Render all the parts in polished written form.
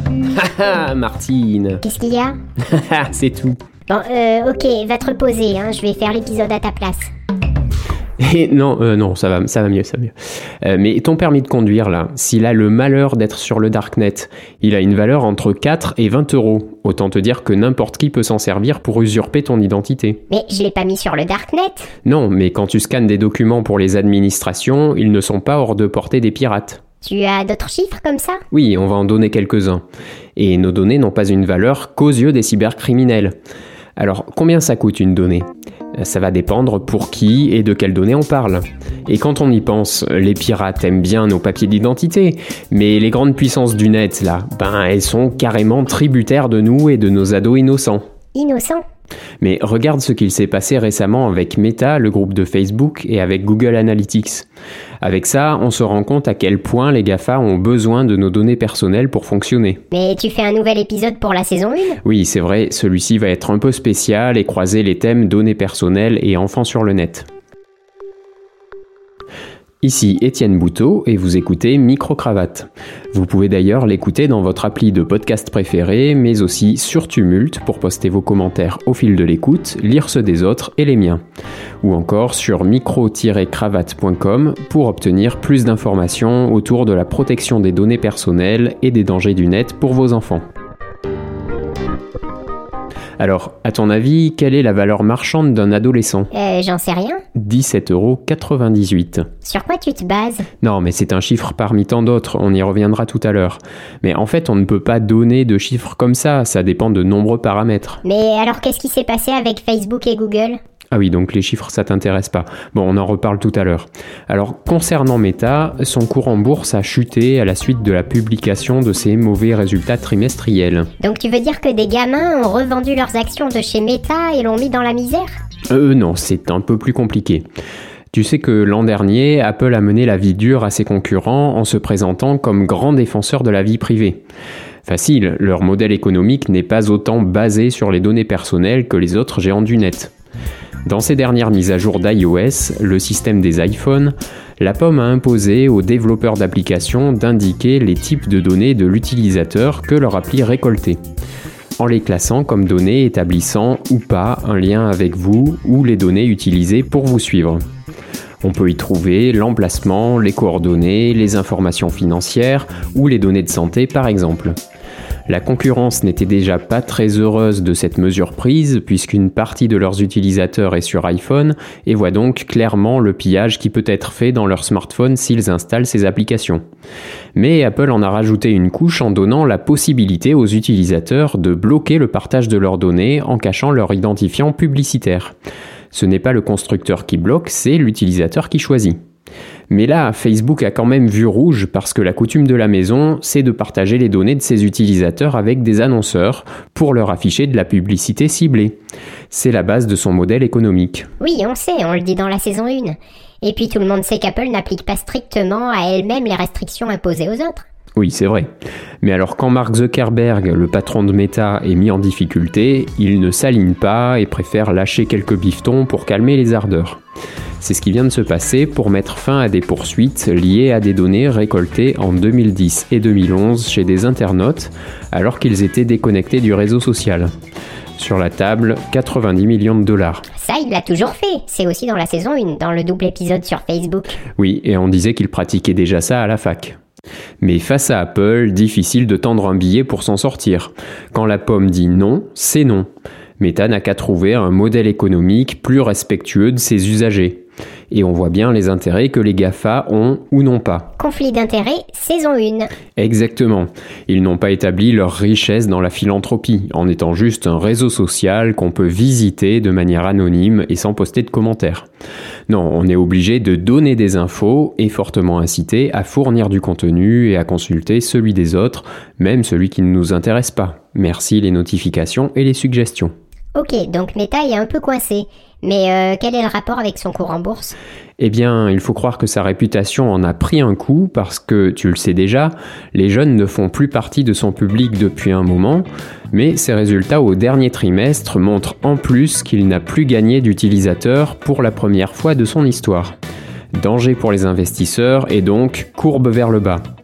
Haha, Martine. Qu'est-ce qu'il y a? C'est tout. Bon, ok, va te reposer, hein, je vais faire l'épisode à ta place. Et non, ça va mieux. Mais ton permis de conduire, là, s'il a le malheur d'être sur le Darknet, il a une valeur entre 4 et 20 euros. Autant te dire que n'importe qui peut s'en servir pour usurper ton identité. Mais je l'ai pas mis sur le Darknet. Non, mais quand tu scannes des documents pour les administrations, ils ne sont pas hors de portée des pirates. Tu as d'autres chiffres comme ça? Oui, on va en donner quelques-uns. Et nos données n'ont pas une valeur qu'aux yeux des cybercriminels. Alors, combien ça coûte une donnée ? Ça va dépendre pour qui et de quelles données on parle. Et quand on y pense, les pirates aiment bien nos papiers d'identité, mais les grandes puissances du net, là, elles sont carrément tributaires de nous et de nos ados innocents. Innocents ? Mais regarde ce qu'il s'est passé récemment avec Meta, le groupe de Facebook, et avec Google Analytics. Avec ça, on se rend compte à quel point les GAFA ont besoin de nos données personnelles pour fonctionner. Mais tu fais un nouvel épisode pour la saison 1 ? Oui, c'est vrai, celui-ci va être un peu spécial et croiser les thèmes données personnelles et enfants sur le net. Ici Étienne Bouteau et vous écoutez Micro-Cravate. Vous pouvez d'ailleurs l'écouter dans votre appli de podcast préféré, mais aussi sur Tumult pour poster vos commentaires au fil de l'écoute, lire ceux des autres et les miens. Ou encore sur micro-cravate.com pour obtenir plus d'informations autour de la protection des données personnelles et des dangers du net pour vos enfants. Alors, à ton avis, quelle est la valeur marchande d'un adolescent ? J'en sais rien. 17,98 €. Sur quoi tu te bases ? Non, mais c'est un chiffre parmi tant d'autres, on y reviendra tout à l'heure. Mais en fait, on ne peut pas donner de chiffres comme ça dépend de nombreux paramètres. Mais alors qu'est-ce qui s'est passé avec Facebook et Google ? Ah oui, donc les chiffres, ça t'intéresse pas. Bon, on en reparle tout à l'heure. Alors, concernant Meta, son cours en bourse a chuté à la suite de la publication de ses mauvais résultats trimestriels. Donc tu veux dire que des gamins ont revendu leurs actions de chez Meta et l'ont mis dans la misère ? Non, c'est un peu plus compliqué. Tu sais que l'an dernier, Apple a mené la vie dure à ses concurrents en se présentant comme grand défenseur de la vie privée. Facile, leur modèle économique n'est pas autant basé sur les données personnelles que les autres géants du net. Dans ses dernières mises à jour d'iOS, le système des iPhones, la pomme a imposé aux développeurs d'applications d'indiquer les types de données de l'utilisateur que leur appli récoltait, en les classant comme données établissant ou pas un lien avec vous ou les données utilisées pour vous suivre. On peut y trouver l'emplacement, les coordonnées, les informations financières ou les données de santé par exemple. La concurrence n'était déjà pas très heureuse de cette mesure prise puisqu'une partie de leurs utilisateurs est sur iPhone et voit donc clairement le pillage qui peut être fait dans leur smartphone s'ils installent ces applications. Mais Apple en a rajouté une couche en donnant la possibilité aux utilisateurs de bloquer le partage de leurs données en cachant leur identifiant publicitaire. Ce n'est pas le constructeur qui bloque, c'est l'utilisateur qui choisit. Mais là, Facebook a quand même vu rouge parce que la coutume de la maison, c'est de partager les données de ses utilisateurs avec des annonceurs pour leur afficher de la publicité ciblée. C'est la base de son modèle économique. Oui, on sait, on le dit dans la saison 1. Et puis tout le monde sait qu'Apple n'applique pas strictement à elle-même les restrictions imposées aux autres. Oui, c'est vrai. Mais alors quand Mark Zuckerberg, le patron de Meta, est mis en difficulté, il ne s'aligne pas et préfère lâcher quelques bifetons pour calmer les ardeurs. C'est ce qui vient de se passer pour mettre fin à des poursuites liées à des données récoltées en 2010 et 2011 chez des internautes alors qu'ils étaient déconnectés du réseau social. Sur la table, 90 millions de dollars. Ça, il l'a toujours fait. C'est aussi dans la saison 1, dans le double épisode sur Facebook. Oui, et on disait qu'il pratiquait déjà ça à la fac. Mais face à Apple, difficile de tendre un billet pour s'en sortir. Quand la pomme dit non, c'est non. Meta n'a qu'à trouver un modèle économique plus respectueux de ses usagers. Et on voit bien les intérêts que les GAFA ont ou n'ont pas. Conflit d'intérêts, saison 1. Exactement. Ils n'ont pas établi leur richesse dans la philanthropie, en étant juste un réseau social qu'on peut visiter de manière anonyme et sans poster de commentaires. Non, on est obligé de donner des infos et fortement incité à fournir du contenu et à consulter celui des autres, même celui qui ne nous intéresse pas. Merci les notifications et les suggestions. Ok, donc Meta est un peu coincé. Mais quel est le rapport avec son cours en bourse ? Eh bien, il faut croire que sa réputation en a pris un coup parce que, tu le sais déjà, les jeunes ne font plus partie de son public depuis un moment, mais ses résultats au dernier trimestre montrent en plus qu'il n'a plus gagné d'utilisateurs pour la première fois de son histoire. Danger pour les investisseurs et donc courbe vers le bas.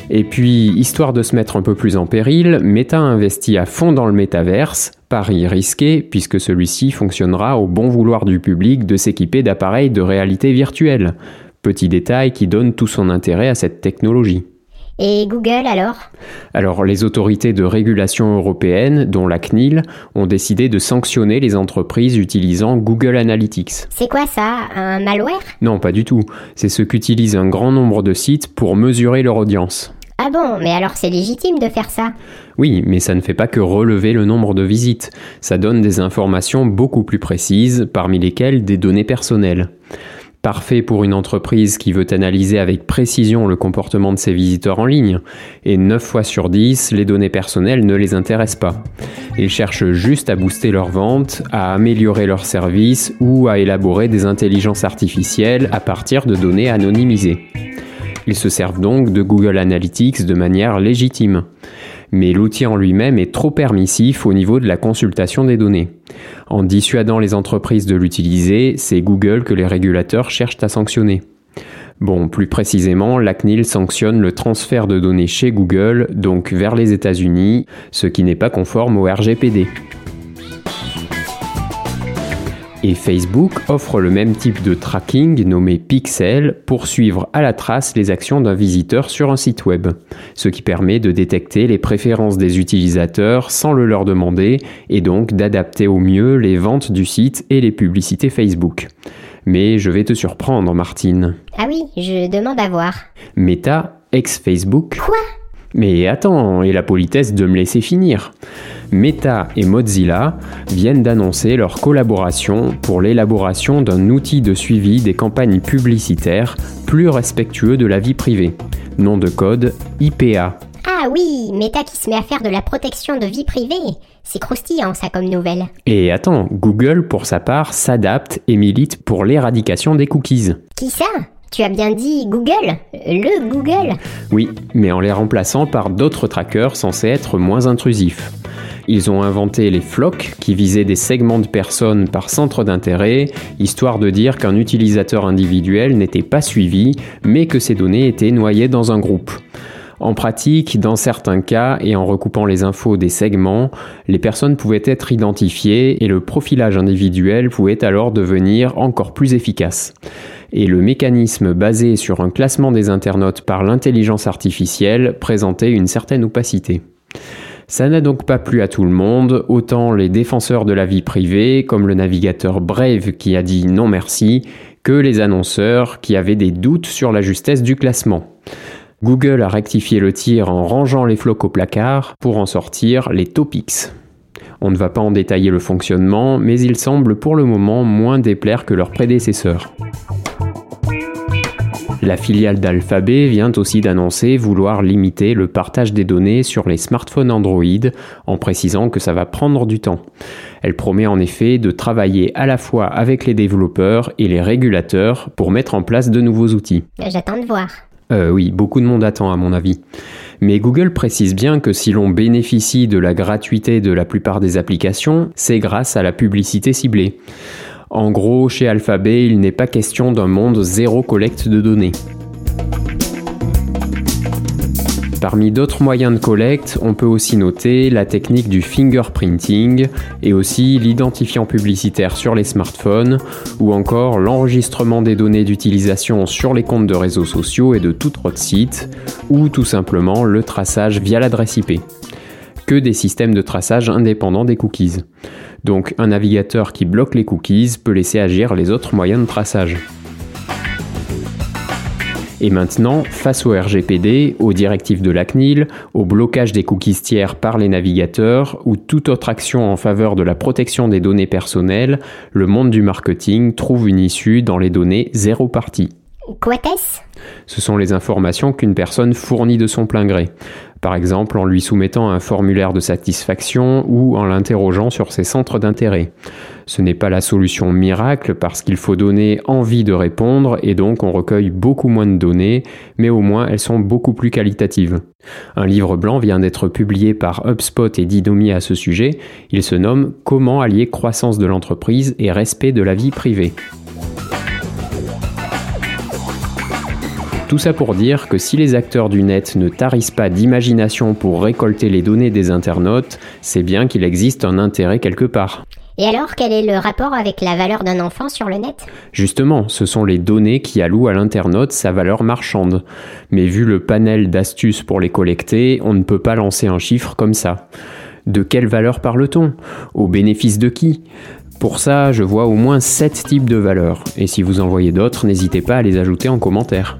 Et puis, histoire de se mettre un peu plus en péril, Meta investit à fond dans le métaverse, pari risqué puisque celui-ci fonctionnera au bon vouloir du public de s'équiper d'appareils de réalité virtuelle. Petit détail qui donne tout son intérêt à cette technologie. Et Google alors ? Alors, les autorités de régulation européennes, dont la CNIL, ont décidé de sanctionner les entreprises utilisant Google Analytics. C'est quoi ça ? Un malware ? Non, pas du tout. C'est ce qu'utilisent un grand nombre de sites pour mesurer leur audience. Ah bon, mais alors c'est légitime de faire ça ? Oui, mais ça ne fait pas que relever le nombre de visites. Ça donne des informations beaucoup plus précises, parmi lesquelles des données personnelles. Parfait pour une entreprise qui veut analyser avec précision le comportement de ses visiteurs en ligne. Et 9 fois sur 10, les données personnelles ne les intéressent pas. Ils cherchent juste à booster leurs ventes, à améliorer leurs services ou à élaborer des intelligences artificielles à partir de données anonymisées. Ils se servent donc de Google Analytics de manière légitime. Mais l'outil en lui-même est trop permissif au niveau de la consultation des données. En dissuadant les entreprises de l'utiliser, c'est Google que les régulateurs cherchent à sanctionner. Bon, plus précisément, la CNIL sanctionne le transfert de données chez Google, donc vers les États-Unis, ce qui n'est pas conforme au RGPD. Et Facebook offre le même type de tracking nommé Pixel pour suivre à la trace les actions d'un visiteur sur un site web, ce qui permet de détecter les préférences des utilisateurs sans le leur demander et donc d'adapter au mieux les ventes du site et les publicités Facebook. Mais je vais te surprendre, Martine. Ah oui, je demande à voir. Meta, ex-Facebook. Quoi ? Mais attends, et la politesse de me laisser finir. Meta et Mozilla viennent d'annoncer leur collaboration pour l'élaboration d'un outil de suivi des campagnes publicitaires plus respectueux de la vie privée. Nom de code IPA. Ah oui, Meta qui se met à faire de la protection de vie privée. C'est croustillant ça comme nouvelle. Et attends, Google pour sa part s'adapte et milite pour l'éradication des cookies. Qui ça ? Tu as bien dit Google ? Le Google ? Oui, mais en les remplaçant par d'autres trackers censés être moins intrusifs. Ils ont inventé les flocks qui visaient des segments de personnes par centre d'intérêt, histoire de dire qu'un utilisateur individuel n'était pas suivi, mais que ses données étaient noyées dans un groupe. En pratique, dans certains cas, et en recoupant les infos des segments, les personnes pouvaient être identifiées et le profilage individuel pouvait alors devenir encore plus efficace. Et le mécanisme basé sur un classement des internautes par l'intelligence artificielle présentait une certaine opacité. Ça n'a donc pas plu à tout le monde, autant les défenseurs de la vie privée, comme le navigateur Brave qui a dit non merci, que les annonceurs qui avaient des doutes sur la justesse du classement. Google a rectifié le tir en rangeant les flocs au placard pour en sortir les topics. On ne va pas en détailler le fonctionnement, mais il semble pour le moment moins déplaire que leurs prédécesseurs. La filiale d'Alphabet vient aussi d'annoncer vouloir limiter le partage des données sur les smartphones Android, en précisant que ça va prendre du temps. Elle promet en effet de travailler à la fois avec les développeurs et les régulateurs pour mettre en place de nouveaux outils. J'attends de voir. Oui, beaucoup de monde attend à mon avis. Mais Google précise bien que si l'on bénéficie de la gratuité de la plupart des applications, c'est grâce à la publicité ciblée. En gros, chez Alphabet, il n'est pas question d'un monde zéro collecte de données. Parmi d'autres moyens de collecte, on peut aussi noter la technique du fingerprinting et aussi l'identifiant publicitaire sur les smartphones ou encore l'enregistrement des données d'utilisation sur les comptes de réseaux sociaux et de tout autre site ou tout simplement le traçage via l'adresse IP. Que des systèmes de traçage indépendants des cookies. Donc un navigateur qui bloque les cookies peut laisser agir les autres moyens de traçage. Et maintenant, face au RGPD, aux directives de la CNIL, au blocage des cookies tiers par les navigateurs ou toute autre action en faveur de la protection des données personnelles, le monde du marketing trouve une issue dans les données zéro party. Quoi est-ce ? Ce sont les informations qu'une personne fournit de son plein gré. Par exemple en lui soumettant un formulaire de satisfaction ou en l'interrogeant sur ses centres d'intérêt. Ce n'est pas la solution miracle parce qu'il faut donner envie de répondre et donc on recueille beaucoup moins de données, mais au moins elles sont beaucoup plus qualitatives. Un livre blanc vient d'être publié par HubSpot et Didomi à ce sujet. Il se nomme « Comment allier croissance de l'entreprise et respect de la vie privée ». Tout ça pour dire que si les acteurs du net ne tarissent pas d'imagination pour récolter les données des internautes, c'est bien qu'il existe un intérêt quelque part. Et alors, quel est le rapport avec la valeur d'un enfant sur le net ? Justement, ce sont les données qui allouent à l'internaute sa valeur marchande. Mais vu le panel d'astuces pour les collecter, on ne peut pas lancer un chiffre comme ça. De quelle valeur parle-t-on ? Au bénéfice de qui ? Pour ça, je vois au moins 7 types de valeurs. Et si vous en voyez d'autres, n'hésitez pas à les ajouter en commentaire.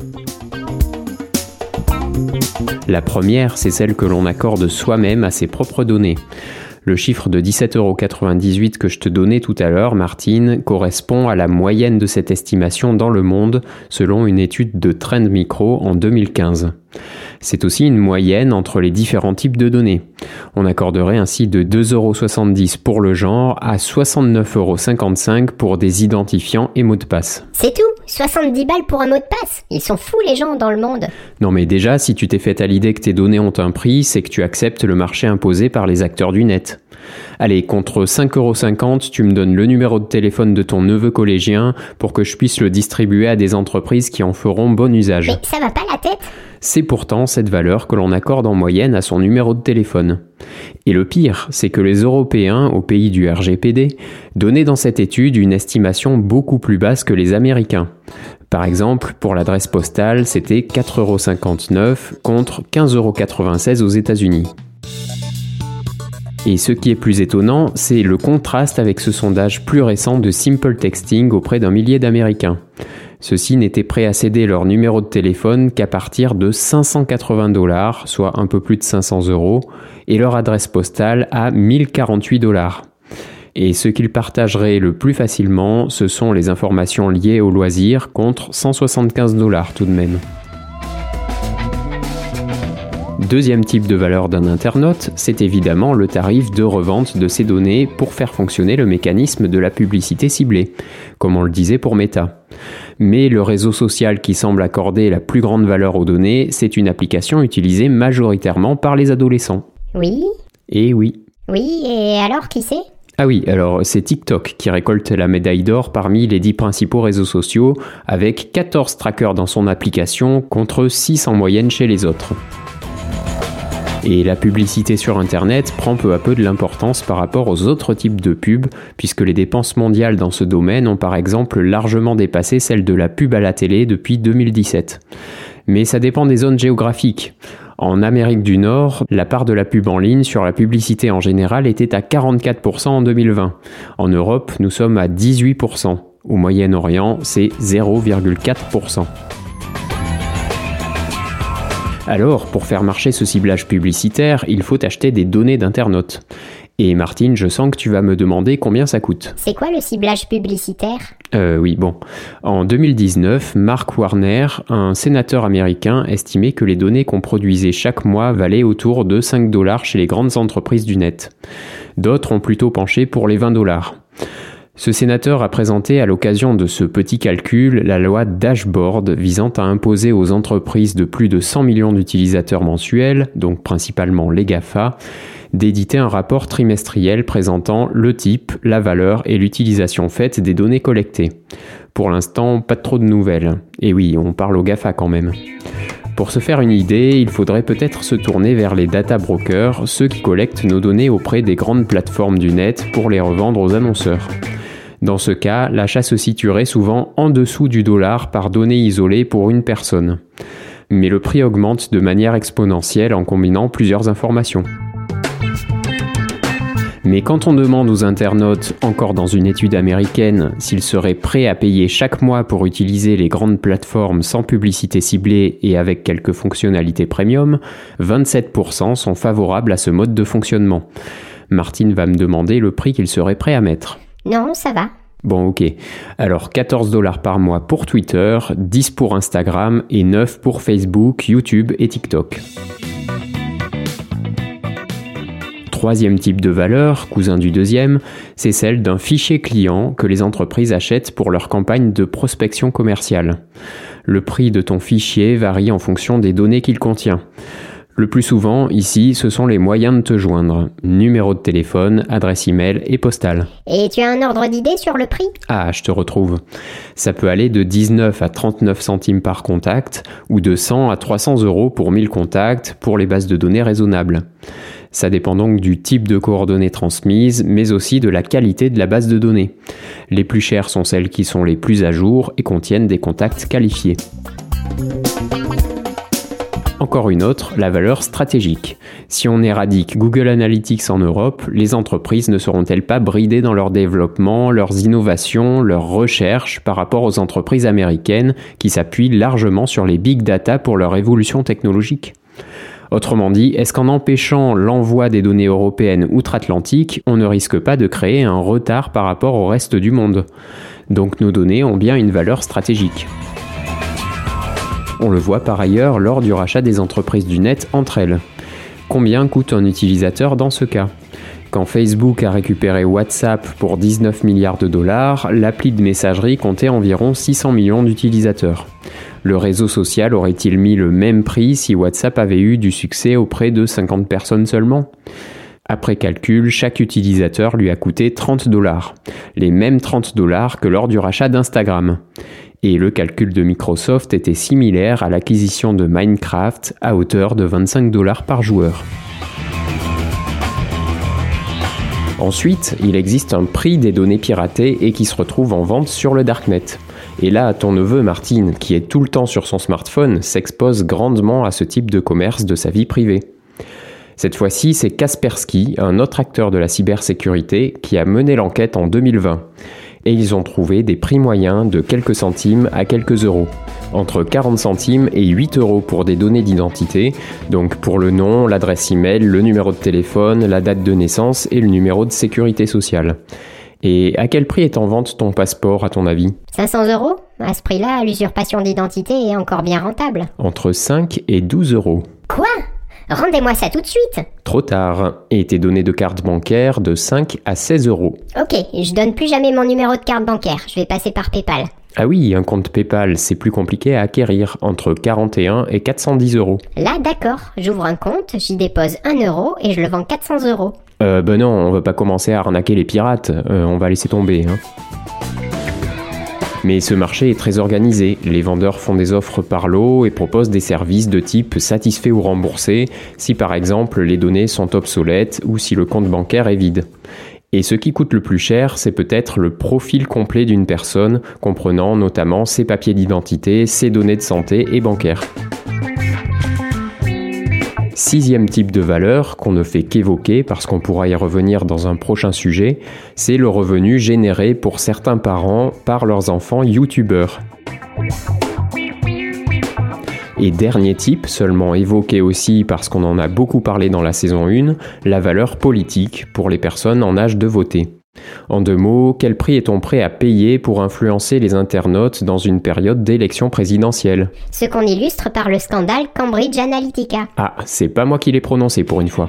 La première, c'est celle que l'on accorde soi-même à ses propres données. Le chiffre de 17,98 € que je te donnais tout à l'heure, Martine, correspond à la moyenne de cette estimation dans le monde, selon une étude de Trend Micro en 2015. C'est aussi une moyenne entre les différents types de données. On accorderait ainsi de 2,70 € pour le genre à 69,55 € pour des identifiants et mots de passe. C'est tout ? 70 balles pour un mot de passe ? Ils sont fous les gens dans le monde. Non mais déjà, si tu t'es fait à l'idée que tes données ont un prix, c'est que tu acceptes le marché imposé par les acteurs du net. Allez, contre 5,50 €, tu me donnes le numéro de téléphone de ton neveu collégien pour que je puisse le distribuer à des entreprises qui en feront bon usage. Mais ça va pas la tête ? C'est pourtant cette valeur que l'on accorde en moyenne à son numéro de téléphone. Et le pire, c'est que les Européens, au pays du RGPD, donnaient dans cette étude une estimation beaucoup plus basse que les Américains. Par exemple, pour l'adresse postale, c'était 4,59 € contre 15,96 € aux États-Unis. Et ce qui est plus étonnant, c'est le contraste avec ce sondage plus récent de Simple Texting auprès d'un millier d'Américains. Ceux-ci n'étaient prêts à céder leur numéro de téléphone qu'à partir de 580 $, soit un peu plus de 500 €, et leur adresse postale à 1048 $. Et ce qu'ils partageraient le plus facilement, ce sont les informations liées aux loisirs, contre 175 $ tout de même. Deuxième type de valeur d'un internaute, c'est évidemment le tarif de revente de ces données pour faire fonctionner le mécanisme de la publicité ciblée, comme on le disait pour Meta. Mais le réseau social qui semble accorder la plus grande valeur aux données, c'est une application utilisée majoritairement par les adolescents. Oui ? Et oui. Oui, et alors qui c'est ? Ah oui, alors c'est TikTok qui récolte la médaille d'or parmi les 10 principaux réseaux sociaux, avec 14 trackers dans son application contre 6 en moyenne chez les autres. Et la publicité sur Internet prend peu à peu de l'importance par rapport aux autres types de pubs, puisque les dépenses mondiales dans ce domaine ont par exemple largement dépassé celles de la pub à la télé depuis 2017. Mais ça dépend des zones géographiques. En Amérique du Nord, la part de la pub en ligne sur la publicité en général était à 44% en 2020. En Europe, nous sommes à 18%. Au Moyen-Orient, c'est 0,4%. Alors, pour faire marcher ce ciblage publicitaire, il faut acheter des données d'internautes. Et Martine, je sens que tu vas me demander combien ça coûte. C'est quoi le ciblage publicitaire ? Oui, bon. En 2019, Mark Warner, un sénateur américain, estimait que les données qu'on produisait chaque mois valaient autour de 5 $ chez les grandes entreprises du net. D'autres ont plutôt penché pour les 20 $. Ce sénateur a présenté à l'occasion de ce petit calcul la loi Dashboard visant à imposer aux entreprises de plus de 100 millions d'utilisateurs mensuels, donc principalement les GAFA, d'éditer un rapport trimestriel présentant le type, la valeur et l'utilisation faite des données collectées. Pour l'instant, pas trop de nouvelles. Et oui, on parle aux GAFA quand même. Pour se faire une idée, il faudrait peut-être se tourner vers les data brokers, ceux qui collectent nos données auprès des grandes plateformes du net pour les revendre aux annonceurs. Dans ce cas, l'achat se situerait souvent en dessous du dollar par donnée isolée pour une personne. Mais le prix augmente de manière exponentielle en combinant plusieurs informations. Mais quand on demande aux internautes, encore dans une étude américaine, s'ils seraient prêts à payer chaque mois pour utiliser les grandes plateformes sans publicité ciblée et avec quelques fonctionnalités premium, 27% sont favorables à ce mode de fonctionnement. Martine va me demander le prix qu'ils seraient prêts à mettre. Non, ça va. Bon, ok. Alors 14 $ par mois pour Twitter, 10 pour Instagram et 9 pour Facebook, YouTube et TikTok. Troisième type de valeur, cousin du deuxième, c'est celle d'un fichier client que les entreprises achètent pour leur campagne de prospection commerciale. Le prix de ton fichier varie en fonction des données qu'il contient. Le plus souvent, ici, ce sont les moyens de te joindre. Numéro de téléphone, adresse email et postale. Et tu as un ordre d'idée sur le prix ? Ah, je te retrouve. Ça peut aller de 19 à 39 centimes par contact ou de 100 à 300 € pour 1000 contacts pour les bases de données raisonnables. Ça dépend donc du type de coordonnées transmises, mais aussi de la qualité de la base de données. Les plus chères sont celles qui sont les plus à jour et contiennent des contacts qualifiés. Encore une autre, la valeur stratégique. Si on éradique Google Analytics en Europe, les entreprises ne seront-elles pas bridées dans leur développement, leurs innovations, leurs recherches par rapport aux entreprises américaines qui s'appuient largement sur les big data pour leur évolution technologique ? Autrement dit, est-ce qu'en empêchant l'envoi des données européennes outre-Atlantique, on ne risque pas de créer un retard par rapport au reste du monde ? Donc nos données ont bien une valeur stratégique. On le voit par ailleurs lors du rachat des entreprises du net entre elles. Combien coûte un utilisateur dans ce cas ? Quand Facebook a récupéré WhatsApp pour 19 milliards de dollars, l'appli de messagerie comptait environ 600 millions d'utilisateurs. Le réseau social aurait-il mis le même prix si WhatsApp avait eu du succès auprès de 50 personnes seulement ? Après calcul, chaque utilisateur lui a coûté 30 $, les mêmes 30 $ que lors du rachat d'Instagram. Et le calcul de Microsoft était similaire à l'acquisition de Minecraft à hauteur de 25 $ par joueur. Ensuite, il existe un prix des données piratées et qui se retrouve en vente sur le Darknet. Et là, ton neveu Martine, qui est tout le temps sur son smartphone, s'expose grandement à ce type de commerce de sa vie privée. Cette fois-ci, c'est Kaspersky, un autre acteur de la cybersécurité, qui a mené l'enquête en 2020. Et ils ont trouvé des prix moyens de quelques centimes à quelques euros. Entre 40 centimes et 8 € pour des données d'identité, donc pour le nom, l'adresse email, le numéro de téléphone, la date de naissance et le numéro de sécurité sociale. Et à quel prix est en vente ton passeport, à ton avis ? 500 €? À ce prix-là, l'usurpation d'identité est encore bien rentable. Entre 5 et 12 €. Quoi ? Rendez-moi ça tout de suite. Trop tard. Et tes données de carte bancaire de 5 à 16 €. Ok, je donne plus jamais mon numéro de carte bancaire. Je vais passer par PayPal. Ah oui, un compte PayPal, c'est plus compliqué à acquérir, entre 41 et 410 €. Là, d'accord. J'ouvre un compte, j'y dépose 1 € et je le vends 400 €. Ben non, on va pas commencer à arnaquer les pirates. On va laisser tomber, hein. Mais ce marché est très organisé. Les vendeurs font des offres par lot et proposent des services de type satisfait ou remboursé si par exemple les données sont obsolètes ou si le compte bancaire est vide. Et ce qui coûte le plus cher, c'est peut-être le profil complet d'une personne, comprenant notamment ses papiers d'identité, ses données de santé et bancaires. Sixième type de valeur, qu'on ne fait qu'évoquer parce qu'on pourra y revenir dans un prochain sujet, c'est le revenu généré pour certains parents par leurs enfants youtubeurs. Et dernier type, seulement évoqué aussi parce qu'on en a beaucoup parlé dans la saison 1, la valeur politique pour les personnes en âge de voter. En 2 mots, quel prix est-on prêt à payer pour influencer les internautes dans une période d'élection présidentielle ? Ce qu'on illustre par le scandale Cambridge Analytica. Ah, c'est pas moi qui l'ai prononcé pour une fois.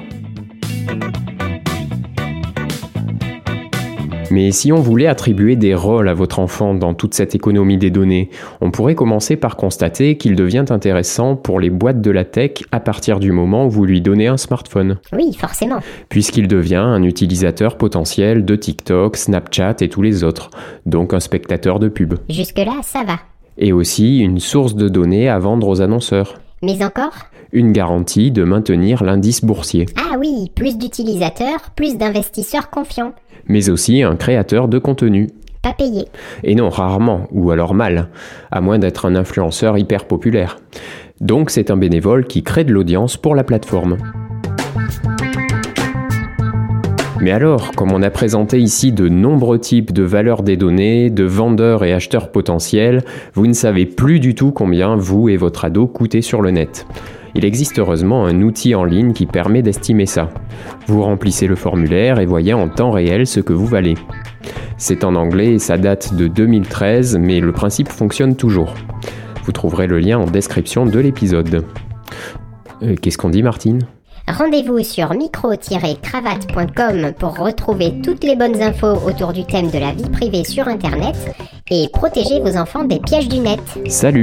Mais si on voulait attribuer des rôles à votre enfant dans toute cette économie des données, on pourrait commencer par constater qu'il devient intéressant pour les boîtes de la tech à partir du moment où vous lui donnez un smartphone. Oui, forcément. Puisqu'il devient un utilisateur potentiel de TikTok, Snapchat et tous les autres, donc un spectateur de pub. Jusque-là, ça va. Et aussi une source de données à vendre aux annonceurs. Mais encore ? Une garantie de maintenir l'indice boursier. Ah oui, plus d'utilisateurs, plus d'investisseurs confiants. Mais aussi un créateur de contenu. Pas payé. Et non, rarement, ou alors mal, à moins d'être un influenceur hyper populaire. Donc c'est un bénévole qui crée de l'audience pour la plateforme. Mais alors, comme on a présenté ici de nombreux types de valeurs des données, de vendeurs et acheteurs potentiels, vous ne savez plus du tout combien vous et votre ado coûtez sur le net. Il existe heureusement un outil en ligne qui permet d'estimer ça. Vous remplissez le formulaire et voyez en temps réel ce que vous valez. C'est en anglais et ça date de 2013, mais le principe fonctionne toujours. Vous trouverez le lien en description de l'épisode. Qu'est-ce qu'on dit, Martine ? Rendez-vous sur micro-cravate.com pour retrouver toutes les bonnes infos autour du thème de la vie privée sur Internet et protéger vos enfants des pièges du net. Salut !